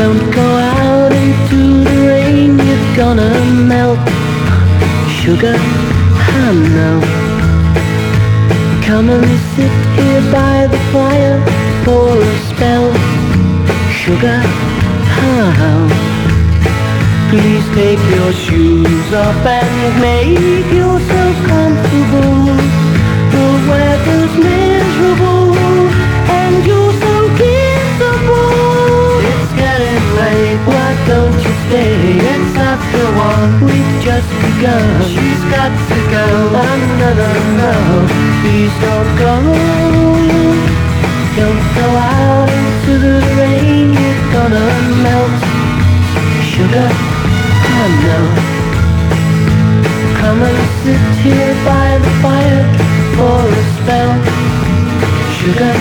Don't go out into the rain, you're gonna melt. Sugar, I know. Come and sit here by the fire for a spell. Sugar, how? Please take your shoes off and make yourself comfortable. The weather's miserable and you're so kissable. It's getting late, why don't you stay? It's after one, we've just begun. She's got to go, no, please don't go. Don't go out into the rain, you're gonna melt. Sugar, I know. Come and sit here by the fire for a spell. Sugar,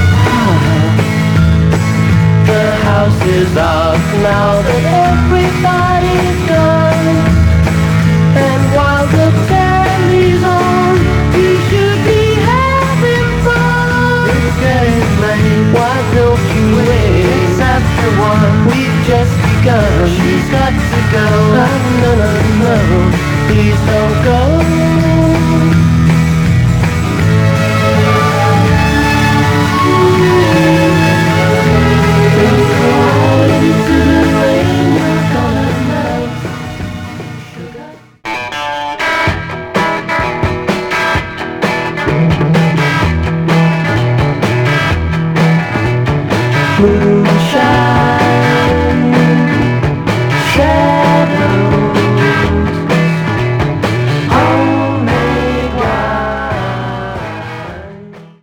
the house is off now that everybody's gone. And while the family's on, we should be having fun. It's getting late, why don't you wait? It's after one, we've just begun. She's got to go, no, please don't go. Don't go out into the rain, you're gonna melt. Sugar. Moon